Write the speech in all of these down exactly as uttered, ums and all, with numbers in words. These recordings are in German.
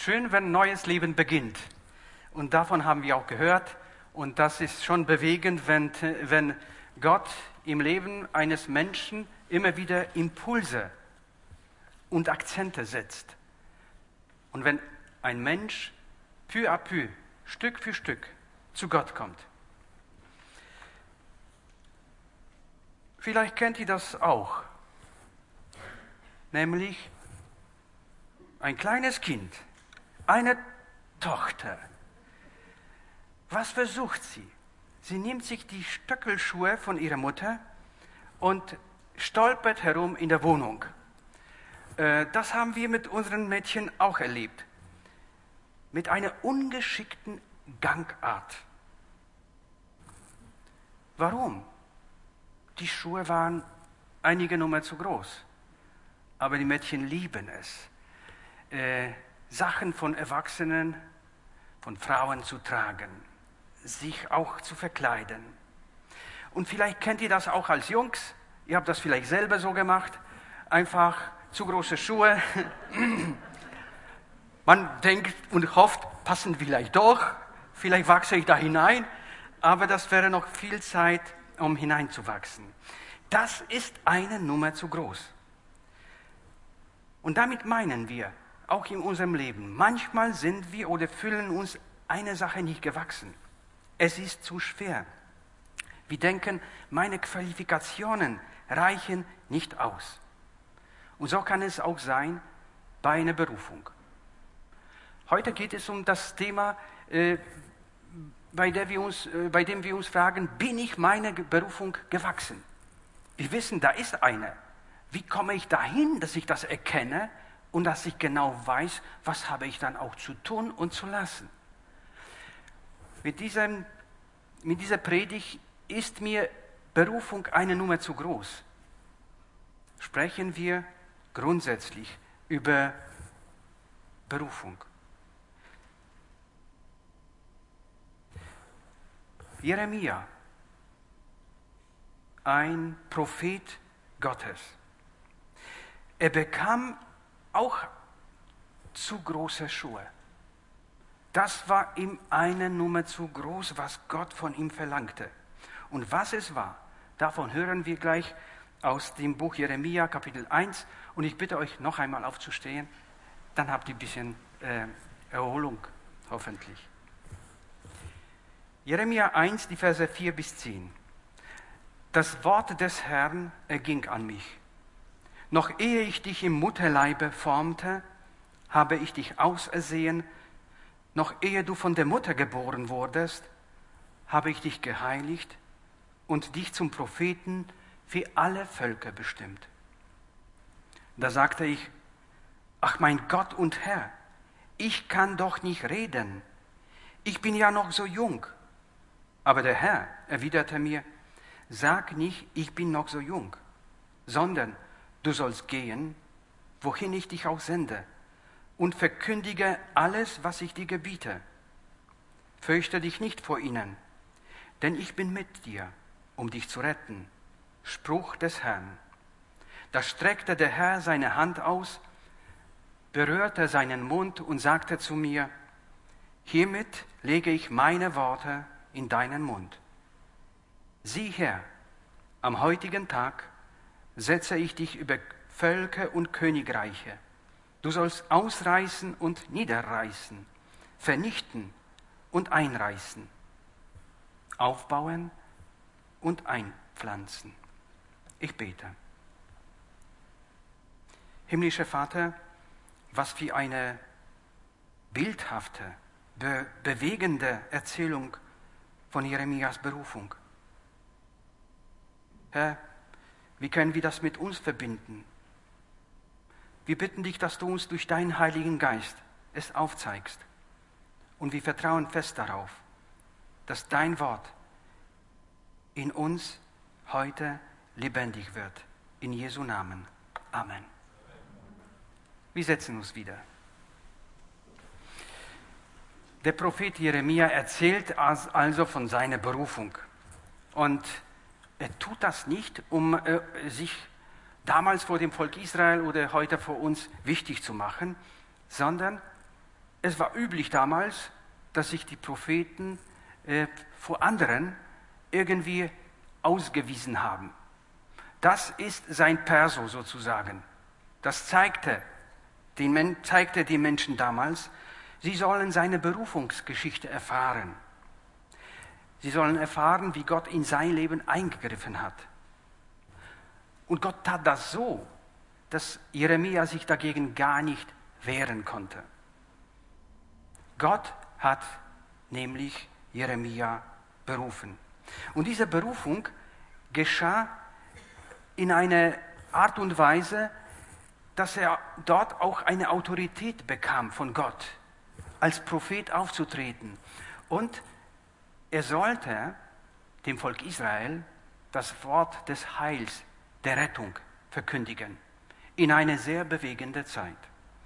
schön, wenn ein neues Leben beginnt. Und davon haben wir auch gehört. Und das ist schon bewegend, wenn, wenn Gott im Leben eines Menschen immer wieder Impulse und Akzente setzt. Und wenn ein Mensch peu à peu, Stück für Stück zu Gott kommt. Vielleicht kennt ihr das auch. Nämlich ein kleines Kind, eine Tochter. Was versucht sie? Sie nimmt sich die Stöckelschuhe von ihrer Mutter und stolpert herum in der Wohnung. Das haben wir mit unseren Mädchen auch erlebt. Mit einer ungeschickten Gangart. Warum? Die Schuhe waren einige Nummer zu groß. Aber die Mädchen lieben es, äh, Sachen von Erwachsenen, von Frauen zu tragen, sich auch zu verkleiden. Und vielleicht kennt ihr das auch als Jungs, ihr habt das vielleicht selber so gemacht, einfach zu große Schuhe. Man denkt und hofft, passen vielleicht doch, vielleicht wachse ich da hinein, aber das wäre noch viel Zeit, um hineinzuwachsen. Das ist eine Nummer zu groß. Und damit meinen wir, auch in unserem Leben, manchmal sind wir oder fühlen uns einer Sache nicht gewachsen. Es ist zu schwer. Wir denken, meine Qualifikationen reichen nicht aus. Und so kann es auch sein bei einer Berufung. Heute geht es um das Thema, äh, bei, der wir uns, äh, bei dem wir uns fragen, bin ich meiner Berufung gewachsen? Wir wissen, da ist eine. Wie komme ich dahin, dass ich das erkenne und dass ich genau weiß, was habe ich dann auch zu tun und zu lassen? Mit, diesem, mit dieser Predigt ist mir Berufung eine Nummer zu groß. Sprechen wir grundsätzlich über Berufung. Jeremia, ein Prophet Gottes. Er bekam auch zu große Schuhe. Das war ihm eine Nummer zu groß, was Gott von ihm verlangte. Und was es war, davon hören wir gleich aus dem Buch Jeremia, Kapitel eins. Und ich bitte euch noch einmal aufzustehen, dann habt ihr ein bisschen äh, Erholung, hoffentlich. Jeremia eins, die Verse vier bis zehn. Das Wort des Herrn erging an mich. Noch ehe ich dich im Mutterleibe formte, habe ich dich ausersehen. Noch ehe du von der Mutter geboren wurdest, habe ich dich geheiligt und dich zum Propheten für alle Völker bestimmt. Da sagte ich, ach mein Gott und Herr, ich kann doch nicht reden. Ich bin ja noch so jung. Aber der Herr erwiderte mir, sag nicht, ich bin noch so jung, sondern du sollst gehen, wohin ich dich auch sende, und verkündige alles, was ich dir gebiete. Fürchte dich nicht vor ihnen, denn ich bin mit dir, um dich zu retten. Spruch des Herrn. Da streckte der Herr seine Hand aus, berührte seinen Mund und sagte zu mir, hiermit lege ich meine Worte in deinen Mund. Sieh her, am heutigen Tag setze ich dich über Völker und Königreiche. Du sollst ausreißen und niederreißen, vernichten und einreißen, aufbauen und einpflanzen. Ich bete. Himmlischer Vater, was für eine bildhafte, be- bewegende Erzählung von Jeremias Berufung. Herr, wie können wir das mit uns verbinden? Wir bitten dich, dass du uns durch deinen Heiligen Geist es aufzeigst. Und wir vertrauen fest darauf, dass dein Wort in uns heute lebendig wird. In Jesu Namen. Amen. Wir setzen uns wieder. Der Prophet Jeremia erzählt also von seiner Berufung. Und er tut das nicht, um äh, sich damals vor dem Volk Israel oder heute vor uns wichtig zu machen, sondern Es war üblich damals, dass sich die Propheten äh, vor anderen irgendwie ausgewiesen haben. Das ist sein Perso sozusagen. Das zeigte den, zeigte den Menschen damals, sie sollen seine Berufungsgeschichte erfahren. Sie sollen erfahren, wie Gott in sein Leben eingegriffen hat. Und Gott tat das so, dass Jeremia sich dagegen gar nicht wehren konnte. Gott hat nämlich Jeremia berufen. Und diese Berufung geschah in einer Art und Weise, dass er dort auch eine Autorität bekam von Gott, als Prophet aufzutreten. Und er sollte dem Volk Israel das Wort des Heils, der Rettung verkündigen, in eine sehr bewegende Zeit.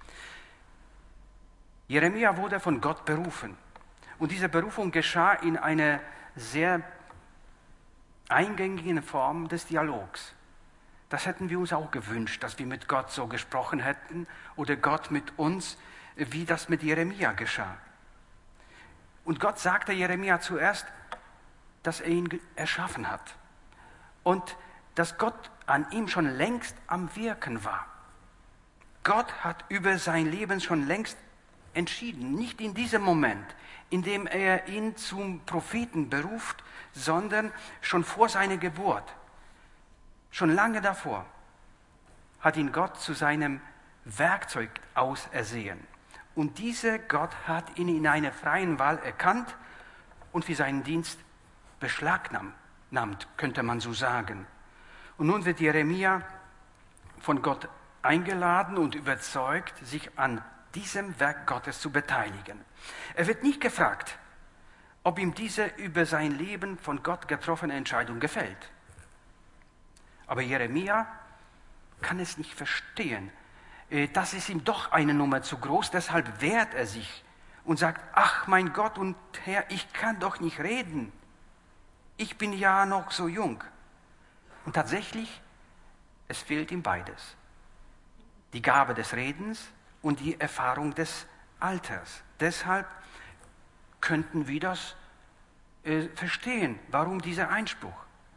Jeremia wurde von Gott berufen. Und diese Berufung geschah in einer sehr eingängigen Form des Dialogs. Das hätten wir uns auch gewünscht, dass wir mit Gott so gesprochen hätten oder Gott mit uns, wie das mit Jeremia geschah. Und Gott sagte Jeremia zuerst, dass er ihn erschaffen hat und dass Gott an ihm schon längst am Wirken war. Gott hat über sein Leben schon längst entschieden, nicht in diesem Moment, in dem er ihn zum Propheten beruft, sondern schon vor seiner Geburt, schon lange davor, hat ihn Gott zu seinem Werkzeug ausersehen. Und dieser Gott hat ihn in einer freien Wahl erkannt und für seinen Dienst beschlagnahmt, könnte man so sagen. Und nun wird Jeremia von Gott eingeladen und überzeugt, sich an diesem Werk Gottes zu beteiligen. Er wird nicht gefragt, ob ihm diese über sein Leben von Gott getroffene Entscheidung gefällt. Aber Jeremia kann es nicht verstehen. Das ist ihm doch eine Nummer zu groß, deshalb wehrt er sich und sagt, ach mein Gott und Herr, ich kann doch nicht reden. Ich bin ja noch so jung. Und tatsächlich, es fehlt ihm beides. Die Gabe des Redens und die Erfahrung des Alters. Deshalb könnten wir das äh, verstehen, warum dieser Einspruch.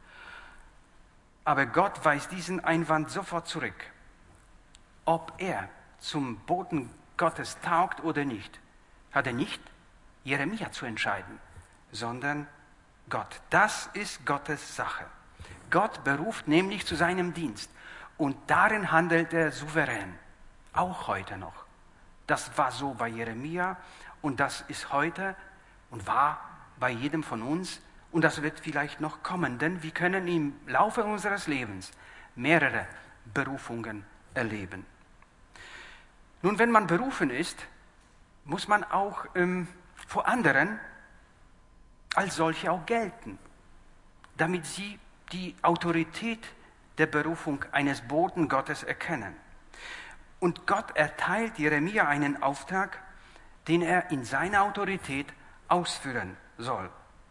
Aber Gott weist diesen Einwand sofort zurück. Ob er zum Boten Gottes taugt oder nicht, hat er nicht Jeremia zu entscheiden, sondern Gott. Das ist Gottes Sache. Gott beruft nämlich zu seinem Dienst und darin handelt er souverän, auch heute noch. Das war so bei Jeremia und das ist heute und war bei jedem von uns und das wird vielleicht noch kommen, denn wir können im Laufe unseres Lebens mehrere Berufungen erleben. Nun, wenn man berufen ist, muss man auch ähm, vor anderen als solche auch gelten, damit sie die Autorität der Berufung eines Boten Gottes erkennen. Und Gott erteilt Jeremia einen Auftrag, den er in seiner Autorität ausführen soll.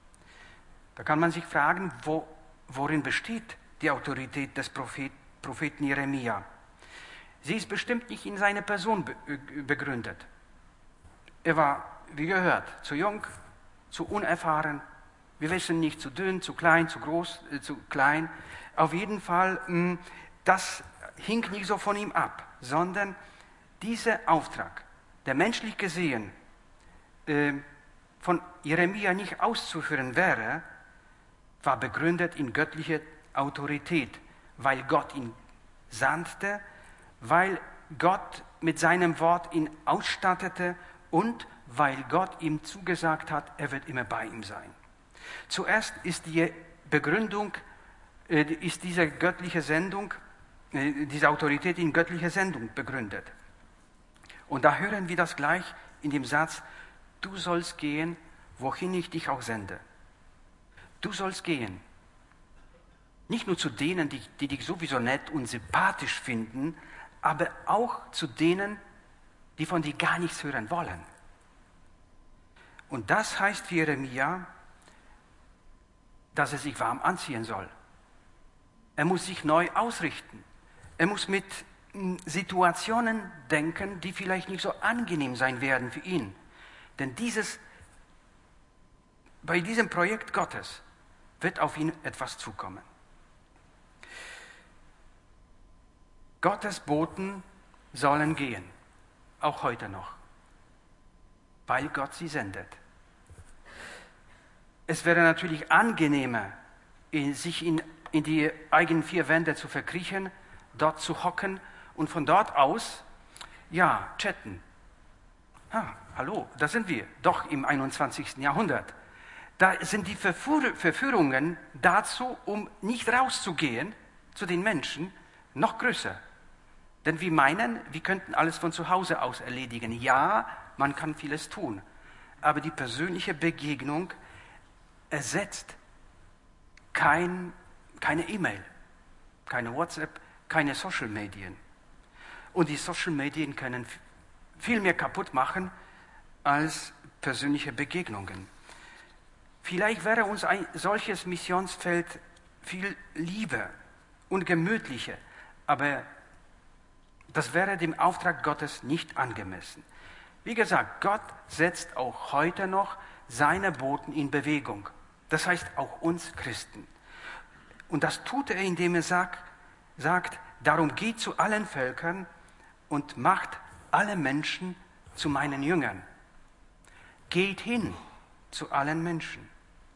Da kann man sich fragen, wo, worin besteht die Autorität des Prophet, Propheten Jeremia? Sie ist bestimmt nicht in seine Person begründet. Er war, wie gehört, zu jung, zu unerfahren. Wir wissen nicht, zu dünn, zu klein, zu groß, äh, zu klein. Auf jeden Fall, mh, das hing nicht so von ihm ab, sondern dieser Auftrag, der menschlich gesehen äh, von Jeremia nicht auszuführen wäre, war begründet in göttlicher Autorität, weil Gott ihn sandte, weil Gott mit seinem Wort ihn ausstattete und weil Gott ihm zugesagt hat, er wird immer bei ihm sein. Zuerst ist die Begründung, äh, ist diese göttliche Sendung, äh, diese Autorität in göttlicher Sendung begründet. Und da hören wir das gleich in dem Satz, du sollst gehen, wohin ich dich auch sende. Du sollst gehen. Nicht nur zu denen, die, die dich sowieso nett und sympathisch finden, aber auch zu denen, die von dir gar nichts hören wollen. Und das heißt für Jeremia, dass er sich warm anziehen soll. Er muss sich neu ausrichten. Er muss mit Situationen denken, die vielleicht nicht so angenehm sein werden für ihn. Denn dieses, bei diesem Projekt Gottes wird auf ihn etwas zukommen. Gottes Boten sollen gehen, auch heute noch, weil Gott sie sendet. Es wäre natürlich angenehmer, sich in, in die eigenen vier Wände zu verkriechen, dort zu hocken und von dort aus, ja, chatten. Ah, hallo, da sind wir, doch im einundzwanzigsten Jahrhundert. Da sind die Verführ- Verführungen dazu, um nicht rauszugehen zu den Menschen, noch größer. Denn wir meinen, wir könnten alles von zu Hause aus erledigen. Ja, man kann vieles tun, aber die persönliche Begegnung ersetzt kein, keine E-Mail, keine WhatsApp, keine Social Medien. Und die Social Medien können viel mehr kaputt machen als persönliche Begegnungen. Vielleicht wäre uns ein solches Missionsfeld viel lieber und gemütlicher, aber das wäre dem Auftrag Gottes nicht angemessen. Wie gesagt, Gott setzt auch heute noch seine Boten in Bewegung. Das heißt auch uns Christen. Und das tut er, indem er sagt, sagt, darum geht zu allen Völkern und macht alle Menschen zu meinen Jüngern. Geht hin zu allen Menschen.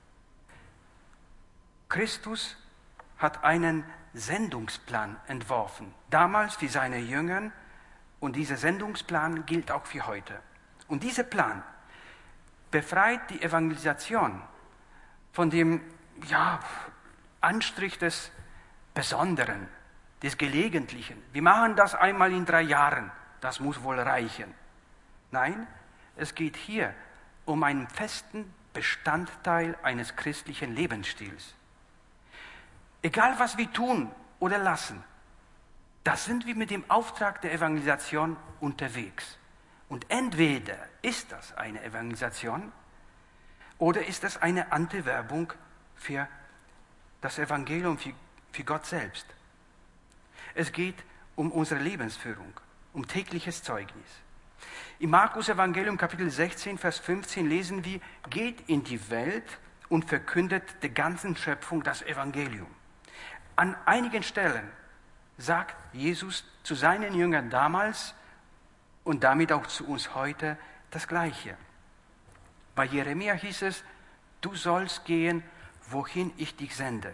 Christus hat einen Sendungsplan entworfen, damals für seine Jünger, und dieser Sendungsplan gilt auch für heute. Und dieser Plan befreit die Evangelisation von dem ja, Anstrich des Besonderen, des Gelegentlichen. Wir machen das einmal in drei Jahren, das muss wohl reichen. Nein, es geht hier um einen festen Bestandteil eines christlichen Lebensstils. Egal, was wir tun oder lassen, da sind wir mit dem Auftrag der Evangelisation unterwegs. Und entweder ist das eine Evangelisation oder ist das eine Antiwerbung für das Evangelium, für, für Gott selbst. Es geht um unsere Lebensführung, um tägliches Zeugnis. Im Markus-Evangelium Kapitel sechzehn, Vers fünfzehn lesen wir, geht in die Welt und verkündet der ganzen Schöpfung das Evangelium. An einigen Stellen sagt Jesus zu seinen Jüngern damals und damit auch zu uns heute das Gleiche. Bei Jeremia hieß es, du sollst gehen, wohin ich dich sende.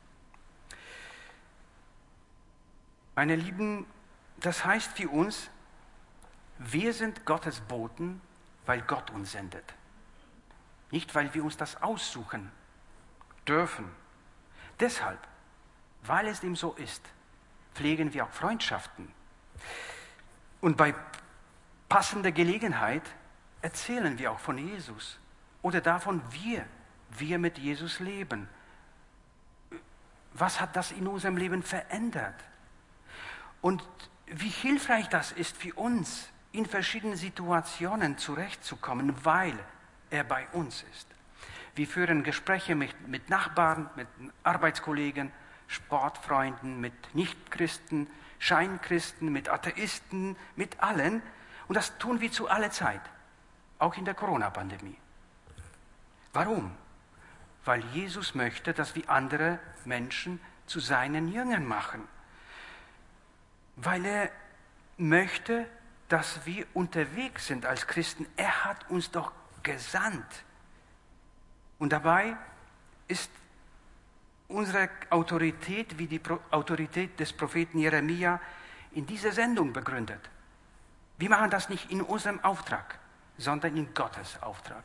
Meine Lieben, das heißt für uns, wir sind Gottes Boten, weil Gott uns sendet. Nicht, weil wir uns das aussuchen dürfen. Deshalb, weil es dem so ist, pflegen wir auch Freundschaften. Und bei passender Gelegenheit erzählen wir auch von Jesus oder davon, wie wir mit Jesus leben. Was hat das in unserem Leben verändert? Und wie hilfreich das ist für uns, in verschiedenen Situationen zurechtzukommen, weil er bei uns ist. Wir führen Gespräche mit, mit Nachbarn, mit Arbeitskollegen, Sportfreunden, mit Nichtchristen, Scheinchristen, mit Atheisten, mit allen. Und das tun wir zu aller Zeit, auch in der Corona-Pandemie. Warum? Weil Jesus möchte, dass wir andere Menschen zu seinen Jüngern machen. Weil er möchte, dass wir unterwegs sind als Christen. Er hat uns doch gesandt. Und dabei ist unsere Autorität wie die Autorität des Propheten Jeremia in dieser Sendung begründet. Wir machen das nicht in unserem Auftrag, sondern in Gottes Auftrag.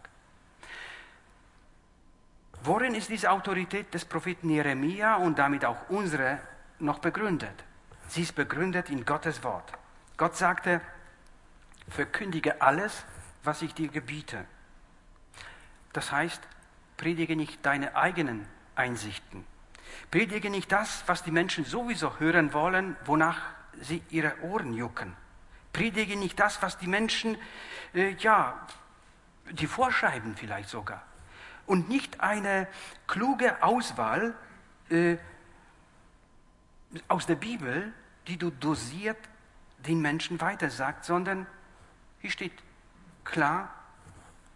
Worin ist diese Autorität des Propheten Jeremia und damit auch unsere noch begründet? Sie ist begründet in Gottes Wort. Gott sagte, verkündige alles, was ich dir gebiete. Das heißt, predige nicht deine eigenen Einsichten. Predige nicht das, was die Menschen sowieso hören wollen, wonach sie ihre Ohren jucken. Predige nicht das, was die Menschen, äh, ja, die vorschreiben vielleicht sogar. Und nicht eine kluge Auswahl äh, aus der Bibel, die du dosiert den Menschen weitersagt, sondern hier steht klar,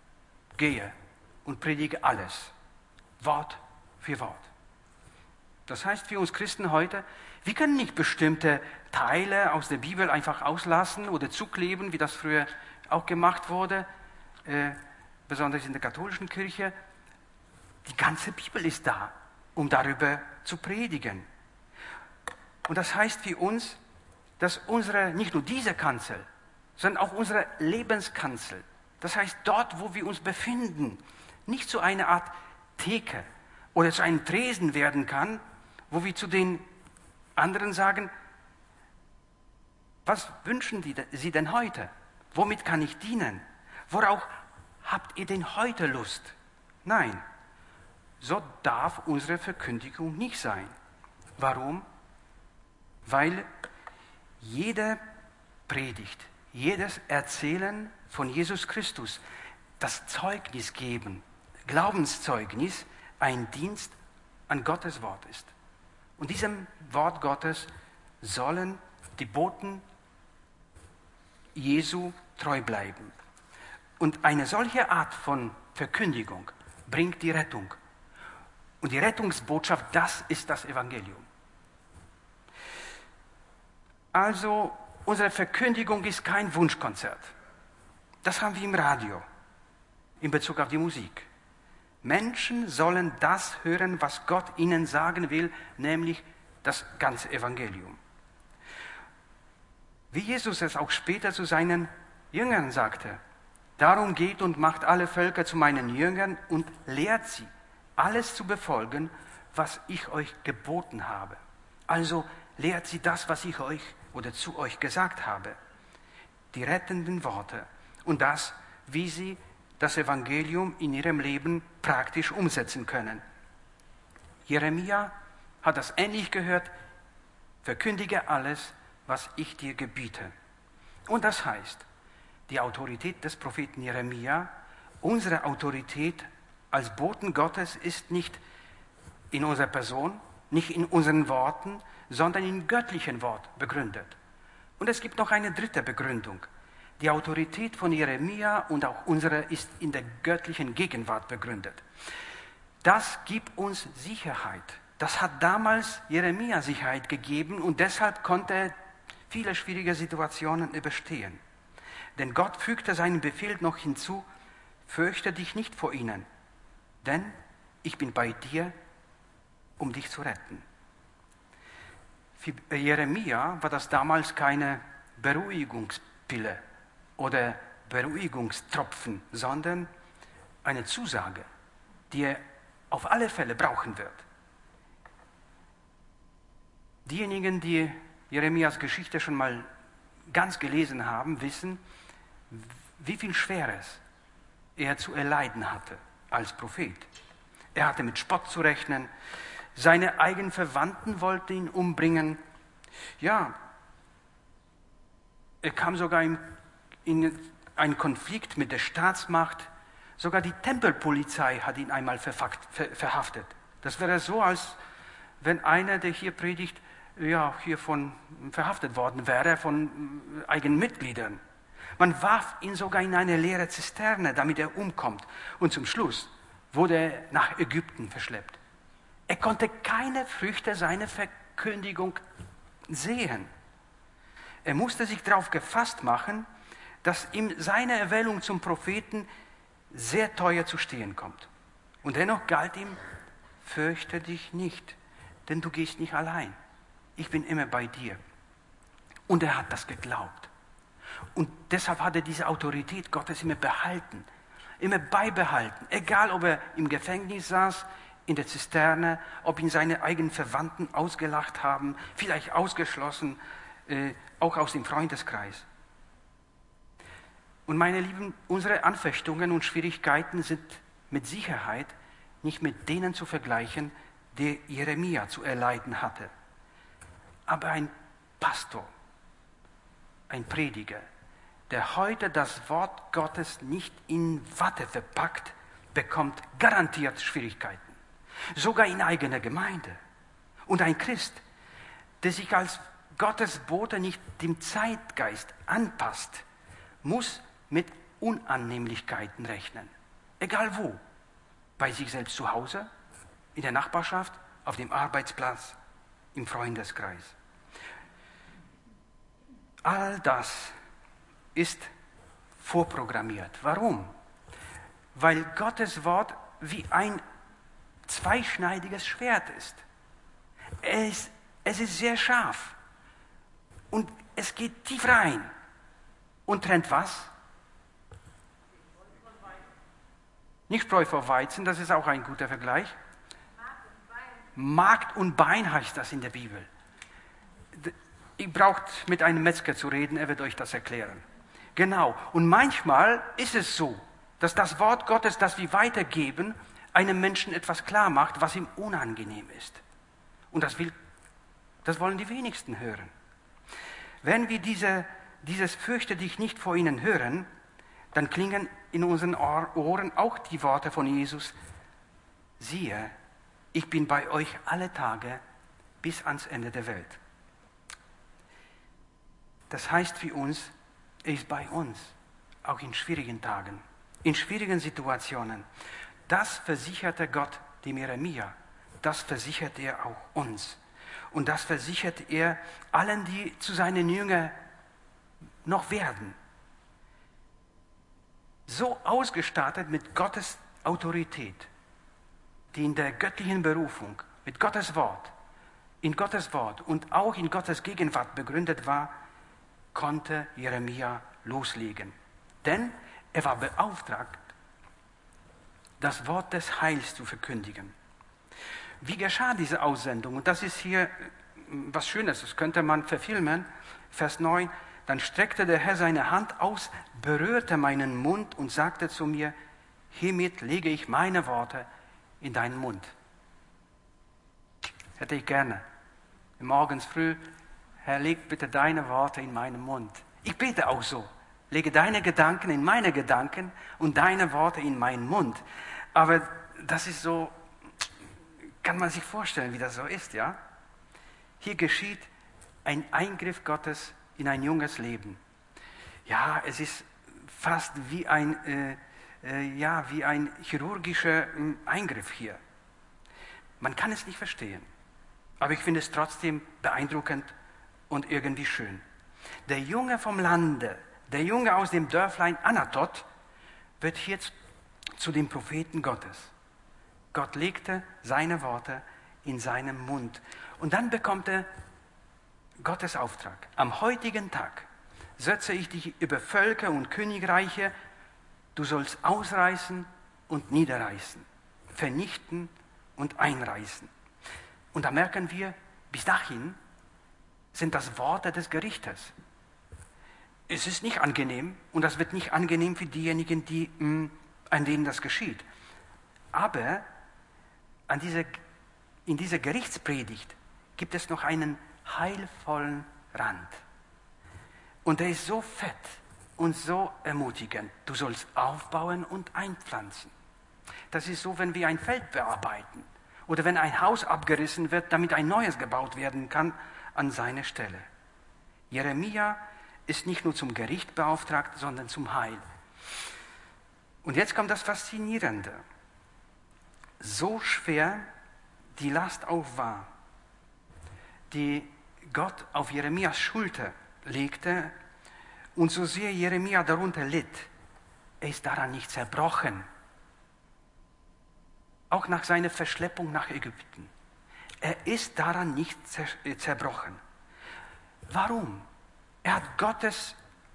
gehe und predige alles, Wort für Wort. Das heißt für uns Christen heute, wir können nicht bestimmte Teile aus der Bibel einfach auslassen oder zukleben, wie das früher auch gemacht wurde, äh, besonders in der katholischen Kirche. Die ganze Bibel ist da, um darüber zu predigen. Und das heißt für uns, dass unsere, nicht nur diese Kanzel, sondern auch unsere Lebenskanzel, das heißt dort, wo wir uns befinden, nicht so eine Art Theke oder zu einem Tresen werden kann, wo wir zu den anderen sagen, was wünschen Sie denn heute? Womit kann ich dienen? Worauf habt ihr denn heute Lust? Nein, so darf unsere Verkündigung nicht sein. Warum? Weil jede Predigt, jedes Erzählen von Jesus Christus, das Zeugnis geben, Glaubenszeugnis, ein Dienst an Gottes Wort ist. Und diesem Wort Gottes sollen die Boten Jesu treu bleiben. Und eine solche Art von Verkündigung bringt die Rettung. Und die Rettungsbotschaft, das ist das Evangelium. Also, unsere Verkündigung ist kein Wunschkonzert. Das haben wir im Radio, in Bezug auf die Musik. Menschen sollen das hören, was Gott ihnen sagen will, nämlich das ganze Evangelium. Wie Jesus es auch später zu seinen Jüngern sagte, darum geht und macht alle Völker zu meinen Jüngern und lehrt sie, alles zu befolgen, was ich euch geboten habe. Also lehrt sie das, was ich euch oder zu euch gesagt habe, die rettenden Worte und das, wie sie das Evangelium in ihrem Leben praktisch umsetzen können. Jeremia hat das ähnlich gehört, verkündige alles, was ich dir gebiete. Und das heißt, die Autorität des Propheten Jeremia, unsere Autorität als Boten Gottes ist nicht in unserer Person, nicht in unseren Worten, sondern im göttlichen Wort begründet. Und es gibt noch eine dritte Begründung. Die Autorität von Jeremia und auch unsere ist in der göttlichen Gegenwart begründet. Das gibt uns Sicherheit. Das hat damals Jeremia Sicherheit gegeben und deshalb konnte er viele schwierige Situationen überstehen. Denn Gott fügte seinen Befehl noch hinzu, fürchte dich nicht vor ihnen, denn ich bin bei dir, um dich zu retten. Für Jeremia war das damals keine Beruhigungspille oder Beruhigungstropfen, sondern eine Zusage, die er auf alle Fälle brauchen wird. Diejenigen, die Jeremias Geschichte schon mal ganz gelesen haben, wissen, wie viel Schweres er zu erleiden hatte als Prophet. Er hatte mit Spott zu rechnen, seine eigenen Verwandten wollten ihn umbringen. Ja, er kam sogar in, in einen Konflikt mit der Staatsmacht. Sogar die Tempelpolizei hat ihn einmal verfakt, ver, verhaftet. Das wäre so, als wenn einer, der hier predigt, ja, hiervon verhaftet worden wäre von eigenen Mitgliedern. Man warf ihn sogar in eine leere Zisterne, damit er umkommt. Und zum Schluss wurde er nach Ägypten verschleppt. Er konnte keine Früchte seiner Verkündigung sehen. Er musste sich darauf gefasst machen, dass ihm seine Erwählung zum Propheten sehr teuer zu stehen kommt. Und dennoch galt ihm, fürchte dich nicht, denn du gehst nicht allein. Ich bin immer bei dir. Und er hat das geglaubt. Und deshalb hat er diese Autorität Gottes immer behalten, immer beibehalten. Egal, ob er im Gefängnis saß, in der Zisterne, ob ihn seine eigenen Verwandten ausgelacht haben, vielleicht ausgeschlossen, äh, auch aus dem Freundeskreis. Und meine Lieben, unsere Anfechtungen und Schwierigkeiten sind mit Sicherheit nicht mit denen zu vergleichen, die Jeremia zu erleiden hatte. Aber ein Pastor, ein Prediger, der heute das Wort Gottes nicht in Watte verpackt, bekommt garantiert Schwierigkeiten. Sogar in eigener Gemeinde. Und ein Christ, der sich als Gottes Bote nicht dem Zeitgeist anpasst, muss mit Unannehmlichkeiten rechnen. Egal wo. Bei sich selbst zu Hause, in der Nachbarschaft, auf dem Arbeitsplatz, im Freundeskreis. All das ist vorprogrammiert. Warum? Weil Gottes Wort wie ein zweischneidiges Schwert ist. Es, es ist sehr scharf und es geht tief rein und trennt was? Nicht Spreu vor Weizen, das ist auch ein guter Vergleich. Markt und Bein heißt das in der Bibel. Ihr braucht mit einem Metzger zu reden, er wird euch das erklären. Genau, und manchmal ist es so, dass das Wort Gottes, das wir weitergeben, einem Menschen etwas klar macht, was ihm unangenehm ist. Und das, will, das wollen die wenigsten hören. Wenn wir diese, dieses Fürchte dich nicht vor ihnen hören, dann klingen in unseren Ohren auch die Worte von Jesus: Siehe, ich bin bei euch alle Tage bis ans Ende der Welt. Das heißt für uns, er ist bei uns, auch in schwierigen Tagen, in schwierigen Situationen. Das versicherte Gott dem Jeremia, das versichert er auch uns. Und das versichert er allen, die zu seinen Jüngern noch werden. So ausgestattet mit Gottes Autorität, die in der göttlichen Berufung, mit Gottes Wort, in Gottes Wort und auch in Gottes Gegenwart begründet war, konnte Jeremia loslegen. Denn er war beauftragt, das Wort des Heils zu verkündigen. Wie geschah diese Aussendung? Und das ist hier was Schönes, das könnte man verfilmen. Vers neun, dann streckte der Herr seine Hand aus, berührte meinen Mund und sagte zu mir: Hiermit lege ich meine Worte in deinen Mund. Hätte ich gerne. Morgens früh: Herr, leg bitte deine Worte in meinen Mund. Ich bete auch so. Lege deine Gedanken in meine Gedanken und deine Worte in meinen Mund. Aber das ist so, kann man sich vorstellen, wie das so ist, ja? Hier geschieht ein Eingriff Gottes in ein junges Leben. Ja, es ist fast wie ein, äh, äh, ja, wie ein chirurgischer äh, Eingriff hier. Man kann es nicht verstehen, aber ich finde es trotzdem beeindruckend und irgendwie schön. Der Junge vom Lande, der Junge aus dem Dörflein Anatot, wird hier zu dem Propheten Gottes. Gott legte seine Worte in seinen Mund. Und dann bekommt er Gottes Auftrag. Am heutigen Tag setze ich dich über Völker und Königreiche. Du sollst ausreißen und niederreißen, vernichten und einreißen. Und da merken wir, bis dahin sind das Worte des Gerichtes. Es ist nicht angenehm und das wird nicht angenehm für diejenigen, die, mh, an denen das geschieht. Aber an dieser, in dieser Gerichtspredigt gibt es noch einen heilvollen Rand. Und der ist so fett und so ermutigend. Du sollst aufbauen und einpflanzen. Das ist so, wenn wir ein Feld bearbeiten oder wenn ein Haus abgerissen wird, damit ein neues gebaut werden kann an seine Stelle. Jeremia ist nicht nur zum Gericht beauftragt, sondern zum Heil. Und jetzt kommt das Faszinierende. So schwer die Last auch war, die Gott auf Jeremias Schulter legte, und so sehr Jeremia darunter litt, er ist daran nicht zerbrochen. Auch nach seiner Verschleppung nach Ägypten. Er ist daran nicht zerbrochen. Warum? Er hat Gottes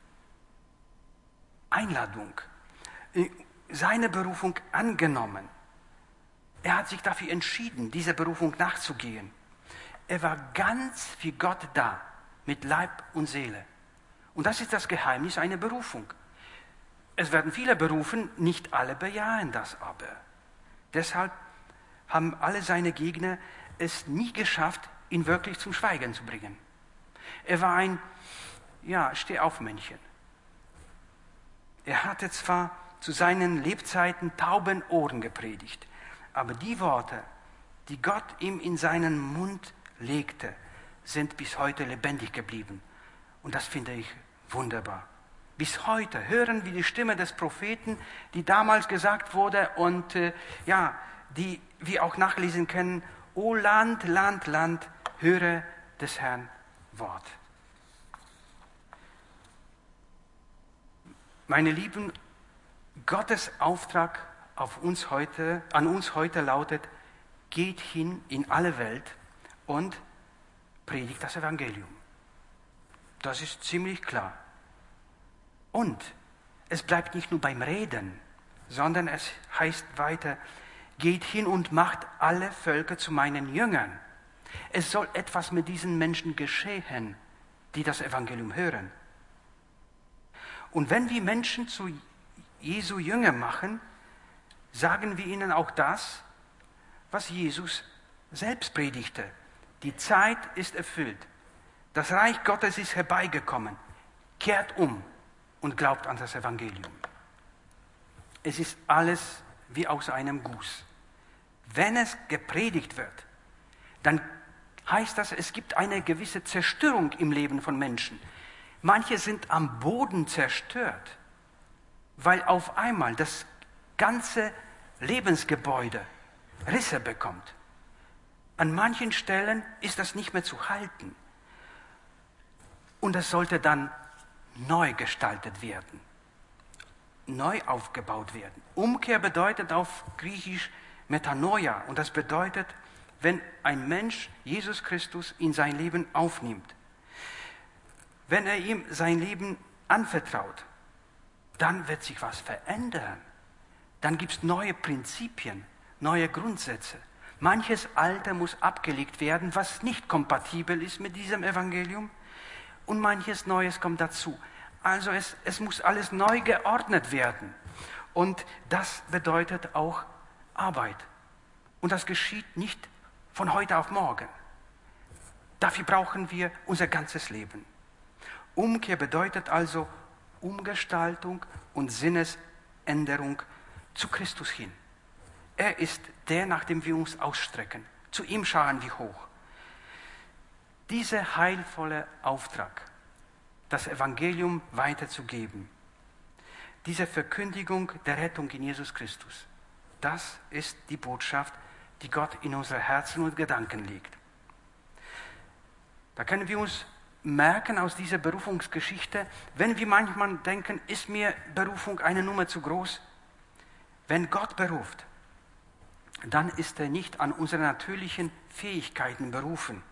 Einladung, seine Berufung angenommen. Er hat sich dafür entschieden, dieser Berufung nachzugehen. Er war ganz für Gott da, mit Leib und Seele. Und das ist das Geheimnis einer Berufung. Es werden viele berufen, nicht alle bejahen das aber. Deshalb haben alle seine Gegner es nie geschafft, ihn wirklich zum Schweigen zu bringen. Er war ein, ja, Stehaufmännchen. Er hatte zwar zu seinen Lebzeiten tauben Ohren gepredigt, aber die Worte, die Gott ihm in seinen Mund legte, sind bis heute lebendig geblieben. Und das finde ich wunderbar. Bis heute hören wir die Stimme des Propheten, die damals gesagt wurde und äh, ja, die wir auch nachlesen können. O Land, Land, Land, höre des Herrn Wort. Meine Lieben, Gottes Auftrag auf uns heute, an uns heute lautet, geht hin in alle Welt und predigt das Evangelium. Das ist ziemlich klar. Und es bleibt nicht nur beim Reden, sondern es heißt weiter, geht hin und macht alle Völker zu meinen Jüngern. Es soll etwas mit diesen Menschen geschehen, die das Evangelium hören. Und wenn wir Menschen zu Jesu Jünger machen, sagen wir ihnen auch das, was Jesus selbst predigte. Die Zeit ist erfüllt. Das Reich Gottes ist herbeigekommen. Kehrt um und glaubt an das Evangelium. Es ist alles wie aus einem Guss. Wenn es gepredigt wird, dann heißt das, es gibt eine gewisse Zerstörung im Leben von Menschen. Manche sind am Boden zerstört, weil auf einmal das ganze Lebensgebäude Risse bekommt. An manchen Stellen ist das nicht mehr zu halten. Und es sollte dann neu gestaltet werden, neu aufgebaut werden. Umkehr bedeutet auf Griechisch Metanoia. Und das bedeutet, wenn ein Mensch Jesus Christus in sein Leben aufnimmt, wenn er ihm sein Leben anvertraut, dann wird sich was verändern. Dann gibt es neue Prinzipien, neue Grundsätze. Manches Alte muss abgelegt werden, was nicht kompatibel ist mit diesem Evangelium. Und manches Neues kommt dazu. Also es, es muss alles neu geordnet werden. Und das bedeutet auch Arbeit. Und das geschieht nicht von heute auf morgen. Dafür brauchen wir unser ganzes Leben. Umkehr bedeutet also Umgestaltung und Sinnesänderung zu Christus hin. Er ist der, nach dem wir uns ausstrecken. Zu ihm schauen wir hoch. Dieser heilvolle Auftrag, das Evangelium weiterzugeben, diese Verkündigung der Rettung in Jesus Christus, das ist die Botschaft, die Gott in unsere Herzen und Gedanken legt. Da können wir uns merken aus dieser Berufungsgeschichte, wenn wir manchmal denken, ist mir Berufung eine Nummer zu groß? Wenn Gott beruft, dann ist er nicht an unsere natürlichen Fähigkeiten berufen.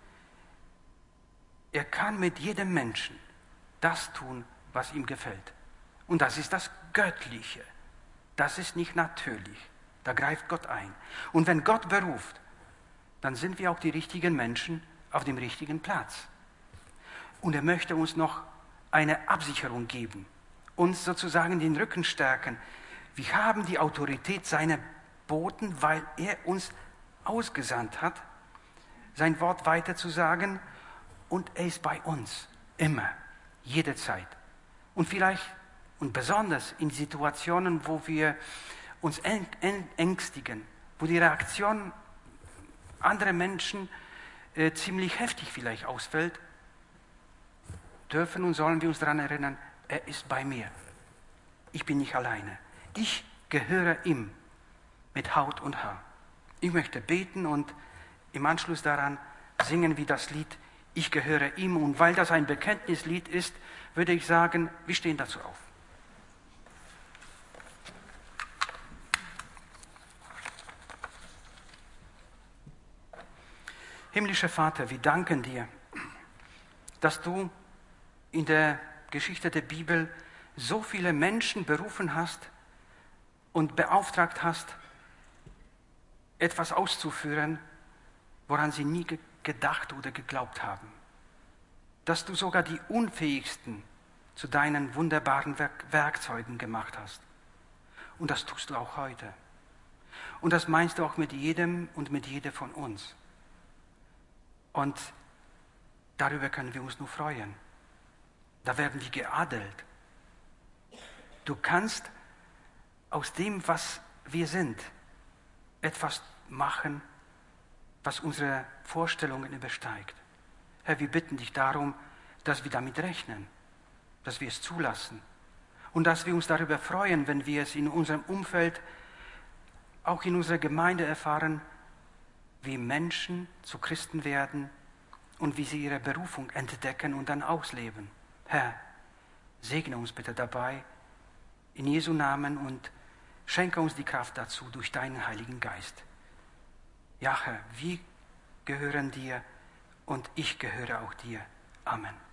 Er kann mit jedem Menschen das tun, was ihm gefällt. Und das ist das Göttliche. Das ist nicht natürlich. Da greift Gott ein. Und wenn Gott beruft, dann sind wir auch die richtigen Menschen auf dem richtigen Platz. Und er möchte uns noch eine Absicherung geben, uns sozusagen den Rücken stärken. Wir haben die Autorität seiner Boten, weil er uns ausgesandt hat, sein Wort weiterzusagen. Und er ist bei uns, immer, jederzeit. Und vielleicht und besonders in Situationen, wo wir uns ängstigen, wo die Reaktion anderer Menschen äh, ziemlich heftig vielleicht ausfällt, dürfen und sollen wir uns daran erinnern, er ist bei mir. Ich bin nicht alleine. Ich gehöre ihm mit Haut und Haar. Ich möchte beten und im Anschluss daran singen wir das Lied Ich gehöre ihm. Und weil das ein Bekenntnislied ist, würde ich sagen, wir stehen dazu auf. Himmlischer Vater, wir danken dir, dass du in der Geschichte der Bibel so viele Menschen berufen hast und beauftragt hast, etwas auszuführen, woran sie nie ge- gedacht oder geglaubt haben. Dass du sogar die Unfähigsten zu deinen wunderbaren Werk- Werkzeugen gemacht hast. Und das tust du auch heute. Und das meinst du auch mit jedem und mit jeder von uns. Und darüber können wir uns nur freuen. Da werden wir geadelt. Du kannst aus dem, was wir sind, etwas machen, was unsere Vorstellungen übersteigt. Herr, wir bitten dich darum, dass wir damit rechnen. dass wir es zulassen und dass wir uns darüber freuen, wenn wir es in unserem Umfeld, auch in unserer Gemeinde erfahren, wie Menschen zu Christen werden und wie sie ihre Berufung entdecken und dann ausleben. Herr, segne uns bitte dabei in Jesu Namen und schenke uns die Kraft dazu durch deinen Heiligen Geist. Ja, Herr, wir gehören dir und ich gehöre auch dir. Amen.